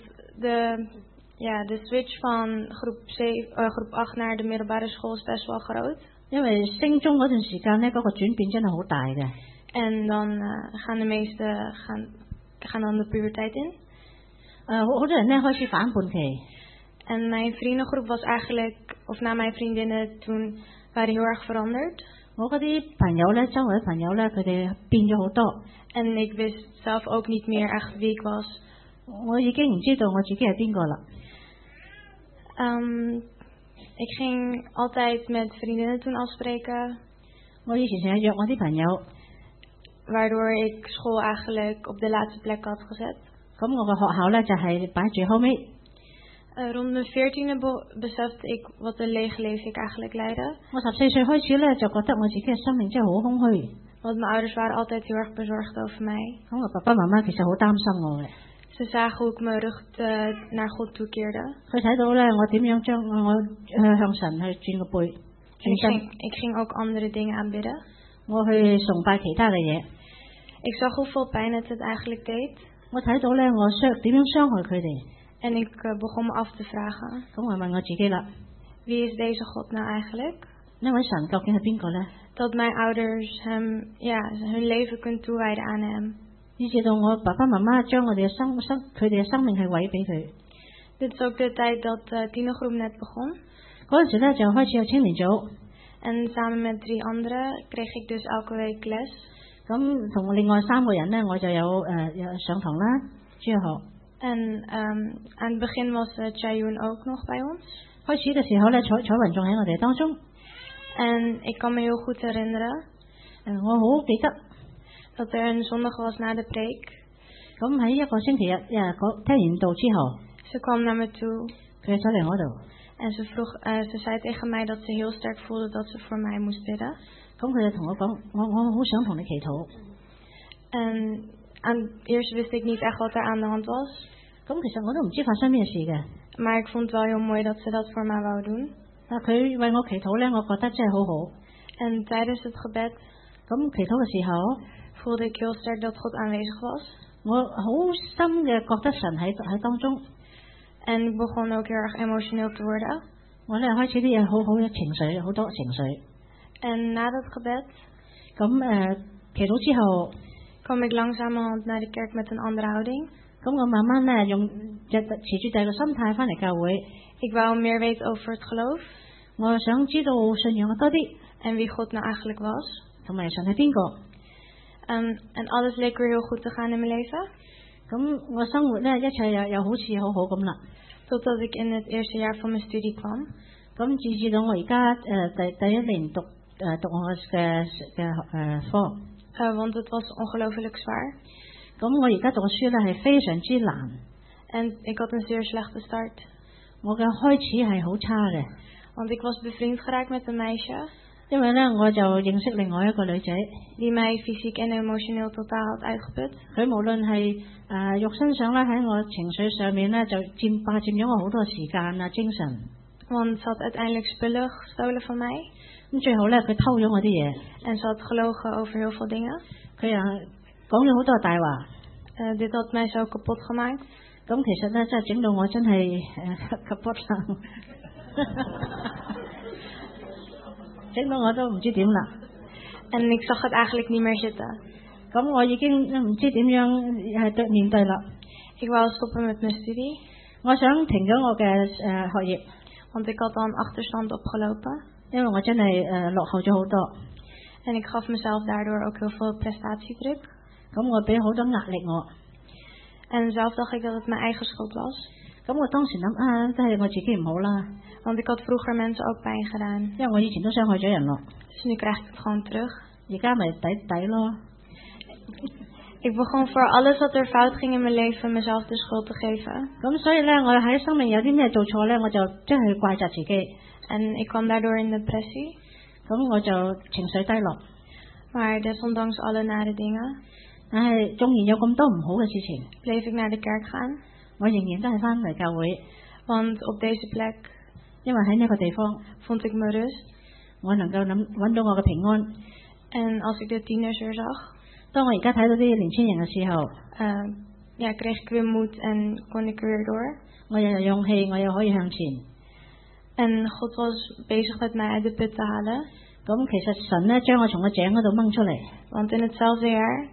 S5: de switch van groep 8 naar de middelbare school is best wel groot. 因為升中嗰段時間咧，嗰個轉變真係好大嘅。 En dan gaan de meesten gaan dan de puberteit in. 好多人咧開始反叛期。En mijn vriendengroep was eigenlijk, of na mijn vriendinnen toen, waren heel erg veranderd. 我嗰啲朋友咧，周圍嘅朋友咧，佢哋變咗好多。En ik wist zelf ook niet meer echt wie ik was. 我已經唔知道我自己係邊個啦。Ik ging altijd met vriendinnen toen afspreken. 我以前成日約我啲朋友。Waardoor ik school eigenlijk op de laatste plek had gezet. 咁我個學校咧就係擺最後尾。Rond mijn 14e besefte ik wat een leeg leven ik eigenlijk leidde. 我14歲開始咧就覺得我自己嘅生命真係好空虛。Want mijn ouders waren altijd heel erg bezorgd over mij. 咁我爸爸媽媽其實好擔心我嘅。Ze zagen hoe ik mijn rug naar God toekeerde. 佢睇到咧我點樣將我向神去轉個背。Ik ging ook andere dingen aanbidden.
S3: 我去崇拜其他嘅嘢。
S5: Ik zag hoeveel pijn het eigenlijk deed.
S3: 我睇到咧，我點樣傷害佢哋。
S5: En ik begon me af te vragen.
S3: 咁我問我自己啦，
S5: Wie is deze God nou eigenlijk?
S3: 呢位神究竟係邊個咧？
S5: Dat mijn ouders hun leven kunnen toewijden aan hem.
S3: 以至到我爸爸媽媽將我哋嘅佢哋嘅生命係委俾佢。
S5: Dit is ook de tijd dat tienergroep net begon.
S3: 嗰陣時咧就開始有青年組。
S5: En samen met 3 anderen kreeg ik dus elke week les.
S3: 咁同另外3個人咧，我就有上堂啦，主日學。
S5: En aan het begin was Chayun ook nog bij ons.
S3: 開始嘅時候咧，彩雲仲喺我哋當中。
S5: En ik kan me heel goed herinneren.
S3: 我好記得
S5: dat er een zondag was na de preek.
S3: 咁喺一個星期日聽完道之後，
S5: Ze kwam naar me toe.
S3: 佢走嚟我度。
S5: En ze zei tegen mij dat ze heel sterk voelde dat ze voor mij moest bidden.
S3: 咁佢就同我講，我好想同你祈禱。
S5: En eerst wist ik niet echt wat er aan de hand was.
S3: 咁其實我都唔知發生咩事嘅。
S5: Maar ik vond het wel heel mooi dat ze dat voor mij wou doen.
S3: 但佢為我祈禱咧，我覺得真係好好。
S5: En tijdens het gebed
S3: 咁祈禱嘅時候
S5: voelde ik heel sterk dat God aanwezig was.
S3: 我好深嘅覺得神喺當中。
S5: En ik begon ook heel erg emotioneel te worden. 我咧
S3: 開始啲嘢好嘅情緒，好多情緒。
S5: En na dat gebed
S3: 咁祈禱之後
S5: kwam ik langzamerhand naar de kerk met een andere houding.
S3: 咁我慢慢咧用持住第二個心態翻嚟教會。
S5: Ik wou meer weten over het geloof.
S3: 我想知道信仰多啲。
S5: En wie God nou eigenlijk was.
S3: 同埋神係邊個。
S5: En alles leek weer heel goed te gaan in mijn leven.
S3: 咁我生活咧一切又好似好好咁啦。
S5: Totdat ik in het eerste jaar van mijn studie kwam.
S3: 咁直至到我而家第一年讀我嘅科。
S5: Want het was ongelooflijk zwaar.
S3: 咁我而家讀嘅書咧係非常之難。
S5: En ik had een zeer slechte start.
S3: 我嘅開始係好差嘅。
S5: Want ik was bevriend geraakt met een meisje.
S3: 因為咧我就認識另外一個女仔。
S5: Die mij fysiek en emotioneel totaal had uitgeput.
S3: 佢無論係肉身上咧喺我情緒上面咧就霸佔咗我好多時間啊精神。
S5: Want ze had uiteindelijk spullen gestolen van mij.
S3: 咁最後咧佢偷咗我啲嘢。
S5: En ze had gelogen over heel veel dingen.
S3: 佢又講咗好多大話。
S5: Dit had mij zo kapot gemaakt.
S3: 咁其實咧真係整到我真係kapot啦。整到我都唔知點啦。
S5: En ik zag het eigenlijk niet meer zitten.
S3: 咁我已經唔知點樣面對啦。
S5: Ik wou stoppen met mijn studie.
S3: 我想停咗我嘅學業。
S5: Want ik had al een achterstand opgelopen.
S3: 因為我真係落後咗好多。
S5: En ik gaf mezelf daardoor ook heel veel prestatiedruk.
S3: 咁我俾好多壓力我。
S5: En zelf dacht ik dat het mijn eigen schuld was.
S3: 咁我當時諗真係我自己唔好啦。
S5: Want ik had vroeger mensen ook pijn gedaan.
S3: 因為我以前都傷害咗人咯。
S5: Dus nu krijg ik het gewoon terug.
S3: 而家咪抵咯。
S5: Ik begon voor alles wat er fout ging in mijn leven mezelf de schuld te geven.
S3: 咁所以咧，我喺生命有啲咩做錯咧，我就真係怪責自己。
S5: En ik kwam daardoor in depressie.
S3: 咁我就情緒低落。
S5: Maar desondanks alle nare dingen.
S3: 但係縱然有咁多唔好嘅事情
S5: bleef ik naar de kerk gaan.
S3: 我仍然都係翻嚟教會。
S5: Want op deze plek
S3: 因為喺呢個地方
S5: vond ik mijn rust.
S3: 我能夠揾到我嘅平安。
S5: En als ik de tieners er zag.
S3: 當我而家睇到啲年輕人嘅時候
S5: kreeg ik weer moed en kon ik weer door.
S3: 我又有勇氣，我又可以向前。
S5: En God was bezig met mij uit de put te halen.
S3: 咁其實神咧將我從個井嗰度掹出嚟。
S5: Want in hetzelfde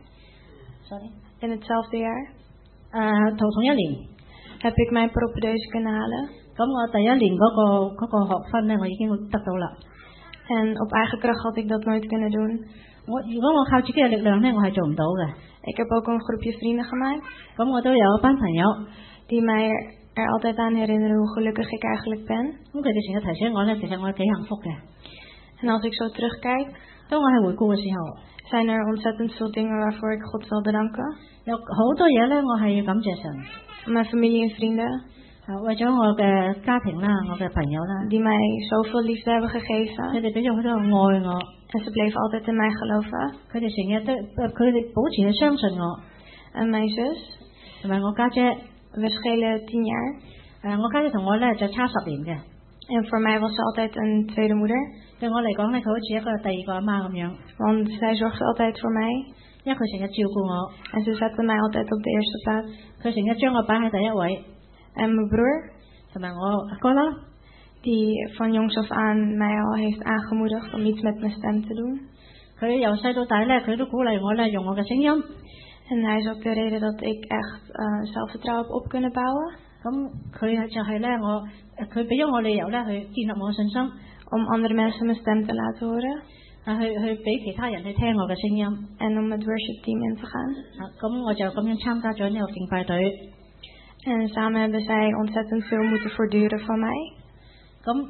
S5: jaar
S3: 同一年
S5: heb ik mijn propedeuse kunnen halen.
S3: 咁我第一年嗰個學分咧，我已經得到啦。
S5: En op eigen kracht had ik dat nooit kunnen doen.
S3: 如果我靠自己嘅力量咧，我係做唔到嘅。
S5: Ik heb ook een groepje vrienden gemaakt.
S3: 咁我都有一班朋友
S5: die mij er altijd aan herinneren hoe gelukkig ik eigenlijk ben.
S3: 咁佢哋成日提醒我咧，其實我係幾幸福嘅。
S5: En als ik zo terugkijk,
S3: 當我係回顧嘅時候
S5: zijn er ontzettend veel dingen waarvoor ik God wil bedanken.
S3: 有好多嘢咧，我係要感謝神。
S5: Mijn familie en vrienden.
S3: 為咗我嘅家庭啦，我嘅朋友啦
S5: die mij zoveel liefde hebben gegeven.
S3: 佢哋俾咗好多愛我。
S5: En ze bleven altijd in mij geloven.
S3: 佢哋成日都佢哋保持係相信我。
S5: En mijn zus
S3: 同埋我家姐
S5: we schelen 10 jaar.
S3: 我家姐同我咧就差10年嘅。
S5: En voor mij was ze altijd een tweede moeder.
S3: 對我嚟講咧，佢好似一個第二個阿媽咁樣，
S5: Want zij zorgde altijd voor mij.
S3: 因為佢成日照顧我，
S5: En ze zette mij altijd op de eerste plaats.
S3: 佢成日將我擺喺第一位，
S5: En mijn broer,
S3: 同埋我阿哥啦，
S5: die van jongs af aan mij al heeft aangemoedigd om iets met mijn stem te doen.
S3: 佢由細到大咧，佢都鼓勵我咧用我嘅聲音。
S5: En hij is ook de reden dat ik echt zelfvertrouwen heb op kunnen bouwen.
S3: 咁佢就係咧佢俾咗我理由咧去建立我嘅信心，
S5: Om andere mensen mijn stem te laten horen.
S3: 去俾其他人去聽我嘅聲音。
S5: En om het worship team in te gaan.
S3: 咁我就咁樣參加咗呢個敬拜隊。
S5: En samen hebben zij ontzettend veel moeten verduren van mij.
S3: 咁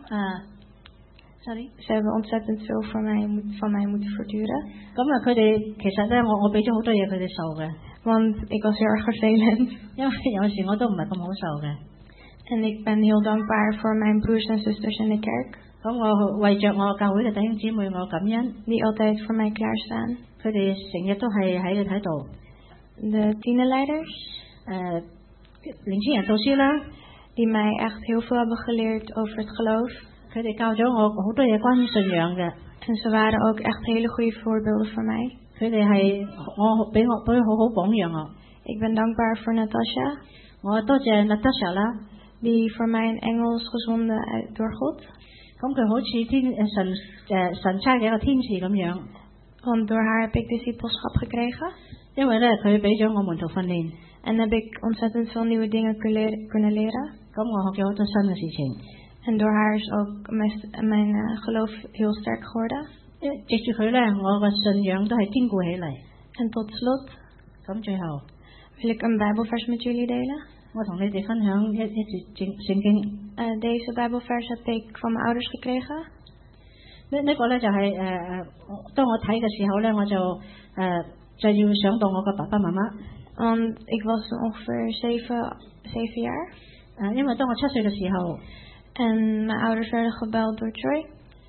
S3: sorry，
S5: Ze hebben ontzettend veel van mij moeten verduren.
S3: 咁佢哋其實咧，我俾咗好多嘢佢哋受嘅，
S5: Want ik was heel erg vervelend.
S3: 因為有時我都唔係咁好受嘅。
S5: En ik ben heel dankbaar voor mijn broers en zusters in de kerk.
S3: 咁我為着我教會嘅弟兄姊妹，我感恩，
S5: Die altijd voor mij klaarstaan.
S3: 佢哋成日都係喺度。
S5: De tienerleiders.
S3: 年輕人導師啦，
S5: Die mij echt heel veel hebben geleerd over het geloof.
S3: 佢哋教咗我好多嘢關於信仰嘅。
S5: En ze waren ook echt hele goede voorbeelden voor mij.
S3: 佢哋係俾好好榜樣我。
S5: Ik ben dankbaar voor Natasha.
S3: 我多謝 Natasha 啦，
S5: Die voor mij in Engels gezonden door God.
S3: 咁佢好似神差嘅一個天使咁樣。
S5: Want door haar heb ik discipelschap gekregen.
S3: 因為咧佢俾咗我門徒訓練，
S5: En heb ik ontzettend veel nieuwe dingen kunnen leren.
S3: 咁我學咗好多新嘅事情。
S5: En door haar is ook mijn geloof heel sterk geworden.
S3: 藉住佢咧，我嘅信仰都係堅固起嚟。
S5: En tot slot
S3: 咁最後，
S5: wil ik een Bijbelvers met jullie delen.
S3: 我同你哋分享一節聖經。
S5: Deze Bijbelvers heb ik van mijn ouders gekregen.
S3: 呢個咧就係當我睇嘅時候咧，我就要想到我嘅爸爸媽媽。
S5: Want ik was ongeveer 7 jaar.
S3: 因為當我7歲嘅時候，
S5: En mijn ouders werden gebeld door Troy.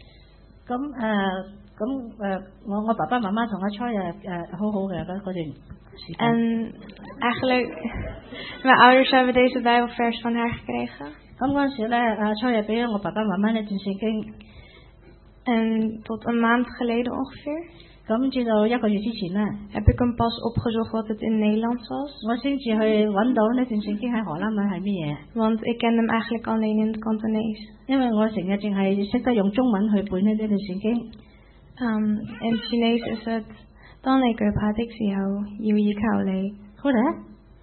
S3: 我爸爸媽媽同阿 Troy 好好嘅嗰段時間。
S5: En eigenlijk, mijn ouders hebben deze Bijbelvers van haar gekregen.
S3: 咁嗰陣時咧，阿 Troy 俾咗我爸爸媽媽呢段聖經。
S5: En tot een maand geleden ongeveer.
S3: 咁至到1個月之前咧，
S5: heb ik hem pas opgezocht wat het in Nederlands was.
S3: 我先至去揾到呢段聖經喺荷蘭文係乜嘢。
S5: Want ik ken hem eigenlijk alleen in het Kantonees.
S3: 因為我成日淨係識得用中文去背呢段聖經。
S5: In het Chinees is het 當你懼怕的時候，要依靠你。
S3: 好咧。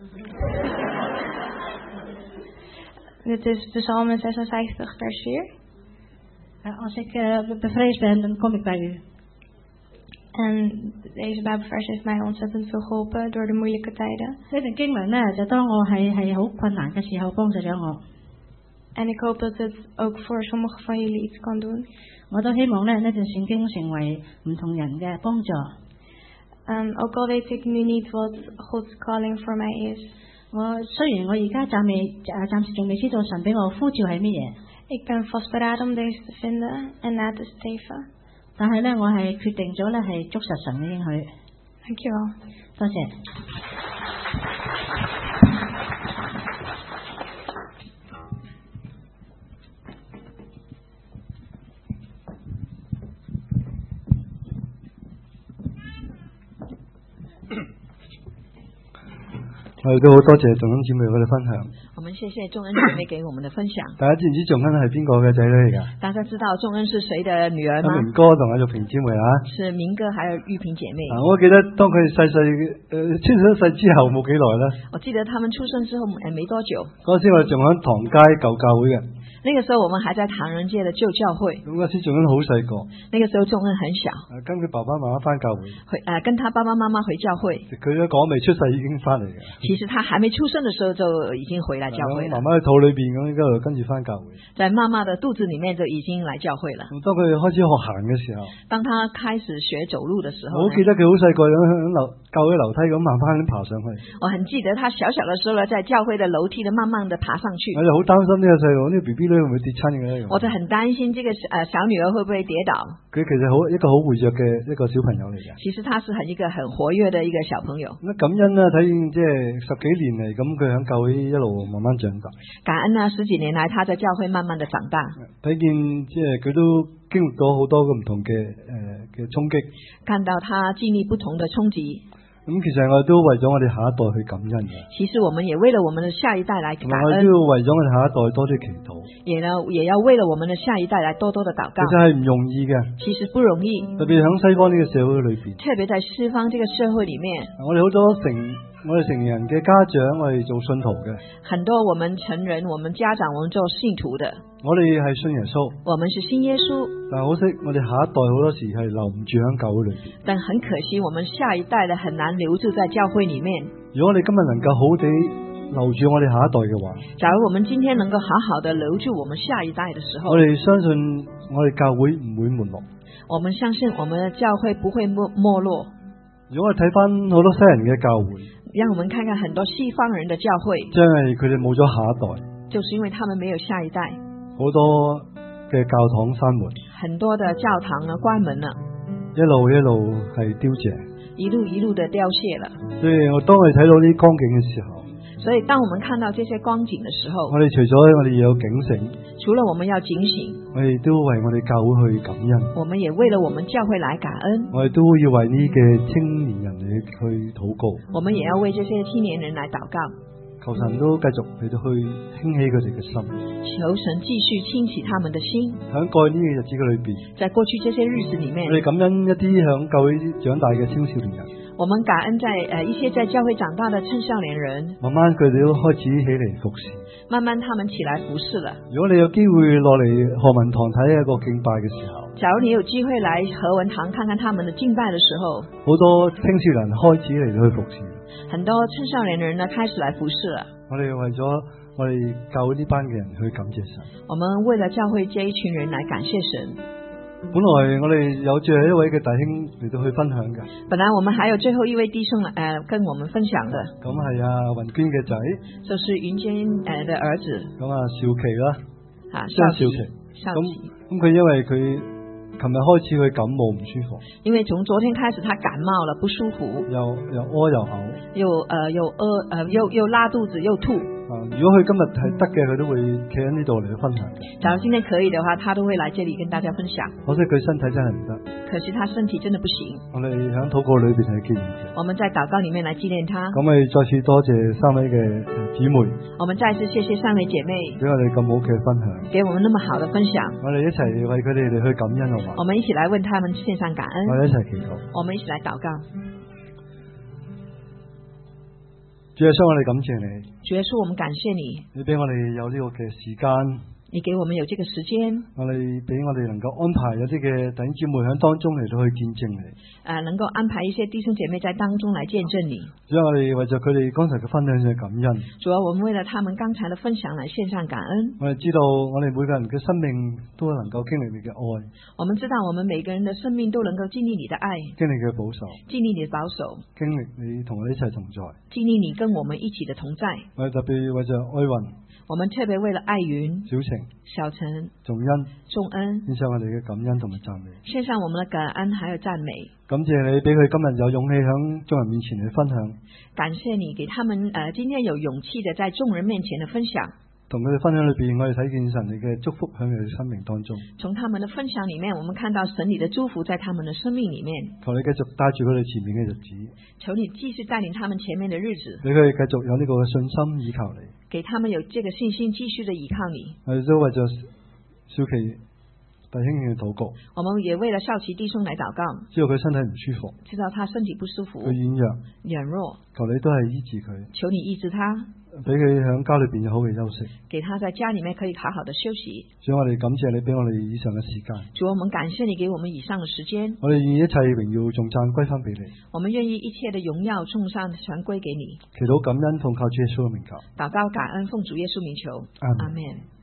S5: Dit is Psalm 56 vers 4.
S3: Als ik bevreesd ben, dan kom ik bij u.
S5: En deze Bijbelvers heeft mij ontzettend veel geholpen door de moeilijke tijden.
S3: 呢段經文咧，就當我係好困難嘅時候，幫助咗我。
S5: En ik hoop dat het ook voor sommigen van jullie iets kan doen.
S3: 我都希望咧呢段聖經成為唔同人嘅幫助。
S5: Ook al weet ik nu niet wat Gods calling voor mij is.
S3: 雖然我而家暫時仲未知道神俾我呼召係乜嘢。
S5: Ik ben vastberaden om deze te vinden en na te streven.
S3: 但係咧，我係決定咗咧係捉實神嘅應許。
S5: Dankjewel.
S3: 多謝。
S1: 我哋都好多謝仲恩姊妹嘅分享。
S2: 我們謝謝仲恩姊妹給我們的分享。
S1: 大家知唔知仲恩係邊個嘅仔女嚟㗎？
S2: 大家知道仲恩是誰的女兒嗎？
S1: 明哥同阿玉萍姊妹啊。
S2: 是明哥還有玉萍姐妹。
S1: 我記得當佢哋出世之後冇幾耐啦。
S2: 我記得他們出生之後沒多久。
S1: 嗰時我哋仲喺唐街舊教會嘅。
S2: 那個時候我們還在唐人街的舊教會。
S1: 咁嗰時仲恩好細個。
S2: 那個時候仲恩很小。
S1: 跟佢爸爸媽媽翻教會。
S2: 跟他爸爸媽媽回教會。
S1: 佢都講未出世已經翻嚟嘅。
S2: 其實他還沒出生的時候就已經回來教會了。
S1: 媽媽喺肚裏邊咁，跟住翻教會。
S2: 在媽媽的肚子裡面就已經來教會了。
S1: 當佢開始學行嘅時候，
S2: 當他開始學走路的時候，
S1: 我記得佢好細個咁教會樓梯咁慢慢爬上去。
S2: 我很記得他小小的時候呢，在教會的樓梯的慢慢的爬上去。
S1: 我就好擔心呢個細路，呢個 BB BB 女會唔會跌親嘅咧？
S2: 我就很擔心這個小女兒會不會跌倒。
S1: 佢其實一個好活躍嘅一個小朋友嚟嘅。
S2: 其實他是一個很活躍的一個小朋友。
S1: 咁感恩啦，睇見即係10幾年嚟，咁佢喺教會一路慢慢長大。
S2: 感恩啊，10幾年來他在教會慢慢的長大。
S1: 睇見即係佢都經歷到好多唔同嘅衝擊。
S2: 看到他經歷不同的衝擊。
S1: 咁其實我哋都為咗我哋下一代去感恩嘅。
S2: 其實我們也為了我們的下一代來感恩。
S1: 我哋都要為咗我哋下一代多啲祈禱。
S2: 也要為了我們的下一代來多多的禱告。
S1: 其實係唔容易嘅。
S2: 其實不容易。
S1: 特別喺西方呢個社會裏邊。
S2: 特別在西方這個社會裏面。
S1: 我哋好多我哋成人嘅家長，我哋做信徒嘅。
S2: 很多我們成人，我們家長，我們做信徒的。
S1: 我哋係信耶穌。
S2: 我們是信耶穌。
S1: 但可惜我哋下一代好多時係留唔住喺教會裏邊。
S2: 但很可惜，我們下一代的很難留住在教會裏面。
S1: 如果我哋今日能夠好地留住我哋下一代嘅話，
S2: 假如我們今天能夠好好的留住我們下一代的時候，
S1: 我哋相信我哋教會唔會沒落。
S2: 我們相信我們的教會不會沒落。
S1: 如果我哋睇翻好多西人嘅教會，
S2: 讓我們看看很多西方人的教會，
S1: 即係佢哋冇咗下一代，
S2: 就是因為他們沒有下一代，
S1: 好多嘅教堂閂門，
S2: 很多的教堂呢關門了，
S1: 一路係凋謝，
S2: 一路的凋謝了。
S1: 所以當我哋睇到呢啲光景嘅時候，
S2: 所以當我們看到這些光景的時候，
S1: 我哋除咗我哋要有警醒，
S2: 除了我們要警醒，
S1: 我哋都為我哋教會去感恩，
S2: 我們也為了我們教會來感恩，
S1: 我哋都要為呢嘅青年人嚟去禱告，
S2: 我們也要為這些青年人來禱告，
S1: 求神都繼續嚟到去興起佢哋嘅心，
S2: 求神繼續興起他們的心。
S1: 喺過去呢個日子嘅裏邊，
S2: 在過去這些日子裏面，
S1: 我哋感恩一啲響教會長大嘅青少年人，
S2: 我們感恩在一些在教會長大的青少年人，
S1: 慢慢佢哋都開始起嚟服侍，
S2: 慢慢他們起來服侍了。
S1: 如果你有機會落嚟何文堂睇一個敬拜嘅時候，
S2: 假如你有機會來何文堂看看他們的敬拜的時候，
S1: 好多青少年開始嚟到去服侍，
S2: 很多青少年人呢開始來服侍了。
S1: 我哋為咗我哋教會呢班嘅人去感謝神，
S2: 我們為了教會這一群人來感謝神。
S1: 本來我哋有最後一位嘅弟兄嚟到去分享嘅，
S2: 本來我們還有最後一位弟兄跟我們分享的，
S1: 咁係阿雲娟嘅仔，
S2: 就是雲娟的兒子，
S1: 咁啊少琪啦，張少琪，咁佢因為佢琴日開始佢感冒唔舒服，
S2: 因為從昨天開始他感冒了不舒服，
S1: 又屙又嘔，
S2: 又拉肚子又吐。
S1: 如果佢今日係得嘅，佢都會企喺呢度嚟分享嘅。
S2: 假如今天可以的話，他都會來這裡跟大家分享。
S1: 可惜佢身體真係唔得，
S2: 可惜他身體真的不行。
S1: 我哋喺禱告裏邊係紀念佢。
S2: 我們在禱告裡面來紀念他。
S1: 咁我哋再次多謝三位嘅姊妹。
S2: 我們再次謝謝三位姐妹，
S1: 俾我哋咁好嘅分享，
S2: 給我們那麼好的分享。
S1: 我哋一齊為佢哋嚟去感恩好嘛？
S2: 我們一起來為他們獻上感恩。
S1: 我哋一齊祈禱。
S2: 我們一起來禱告。
S1: 主耶穌，我哋感謝你。
S2: 主耶穌，我們感謝你。
S1: 你俾我哋有呢個嘅時間。
S2: 你給我們有這個時間。
S1: 我哋俾我哋能夠安排有啲嘅弟兄姊妹喺當中嚟到去見證你。
S2: 能夠安排一些弟兄姐妹在當中來見證你。
S1: 主啊，我哋為咗佢哋剛才嘅分享嘅感恩。
S2: 主啊，我們為了他們剛才的分享來獻上感恩。
S1: 我哋知道我哋每個人嘅生命都能夠經歷你嘅愛。
S2: 我們知道我們每個人的生命都能夠經歷你的愛，
S1: 經歷你嘅保守，
S2: 經歷你的保守，
S1: 經歷你同我哋一齊同在，
S2: 經歷你跟我們一起的同在。
S1: 我哋特別為咗愛雲，
S2: 我們特別為了愛雲、小陳、
S1: 仲恩，獻上我哋嘅感恩同埋讚美，
S2: 獻上我們的感恩還有讚美。
S1: 感謝你俾佢今日有勇氣響眾人面前去分享，
S2: 感謝你給他們今天有勇氣的在眾人面前的分享。
S1: 同佢哋分享裏邊，我哋睇見神你嘅祝福喺佢哋生命當中。
S2: 從他們的分享裏面，我們看到神你的祝福在他們的生命裏面。
S1: 求你繼續帶住佢哋前面嘅日子，
S2: 求你繼續帶領他們前面的日子，
S1: 俾佢哋繼續有呢個信心依靠你，
S2: 給他們有這個信心繼續的依靠你。
S1: 我哋都為咗少奇弟兄嘅禱告，
S2: 我們也為了少奇弟兄來禱告，
S1: 知道佢身體唔舒服，
S2: 知道他身體不舒服，
S1: 佢軟
S2: 弱，
S1: 求你都係醫治佢，
S2: 求你醫治他，
S1: 俾佢喺家裏邊有好嘅休息，
S2: 給他在家裏面可以好好的休息。
S1: 所以我哋感謝你俾我哋以上嘅時間，
S2: 主，我們感謝你給我們以上的時間，
S1: 我哋願意一切榮耀頌讚歸翻俾你，
S2: 我們願意一切的榮耀頌讚全歸給你。
S1: 祈禱感恩奉靠主耶穌嘅名求，
S2: 禱告感恩奉主耶穌名求，阿們。